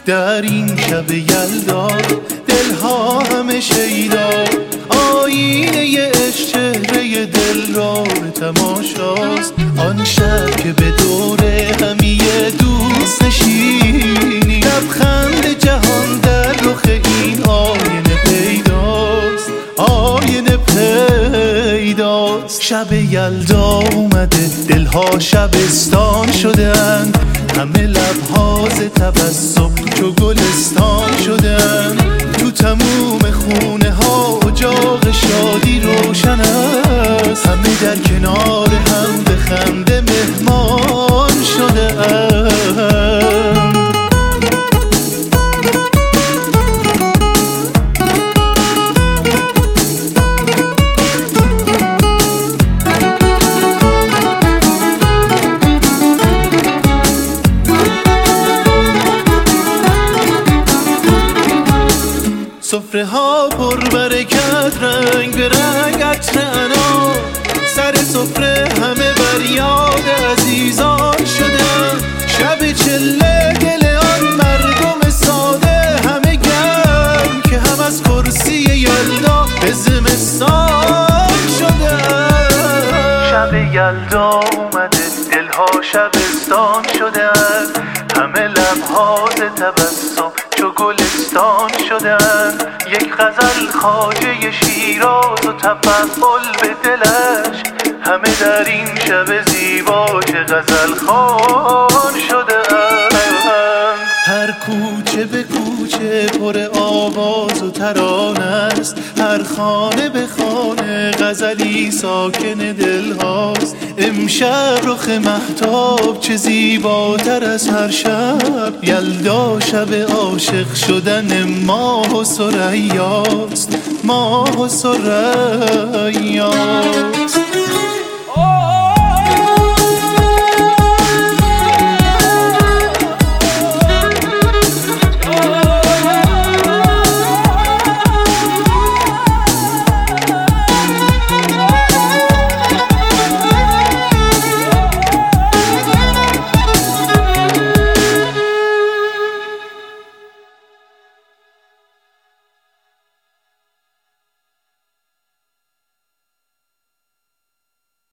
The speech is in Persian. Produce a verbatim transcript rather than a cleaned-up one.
در این شب یلدا دلها همه شیدا، آینه عشق چهره دل را به تماشاست. آن شب که به دور همی دوست نشینی، لبخند جهان در رخ این آینه پیداست، آینه پیداست. شب یلدا اومده دلها شبستان شدند، همه لبها ز تبسم چو گلستان شدند. تو تموم خونه ها اجاق شادی روشن است، همه در کنار هم به خنده مهمان شدند. سفره ها پر برکت رنگ به رنگ عطر انار، سر سفره همه بر یاد عزیزان شدن. شب چله دل آن مردم ساده همه گرم، که هم از کرسی یلدا به زمستان شدن. شب یلدا اومده دلها شبستان شدن، همه لبها ز تبسم چو گلستان شدن. یک غزل خواجه شیراز و تفضل به دلش، همه در این شب زیبا چه غزل خوان شدن. هر کوچه به کوچه پر آواز و ترانه است، هر خانه به خانه غزلی ساکن دل هاست. امشب رخ مهتاب چه زیباتر از هر شب، یلدا شب عاشق شدن ماه و ثریاست، ماه و ثریاست.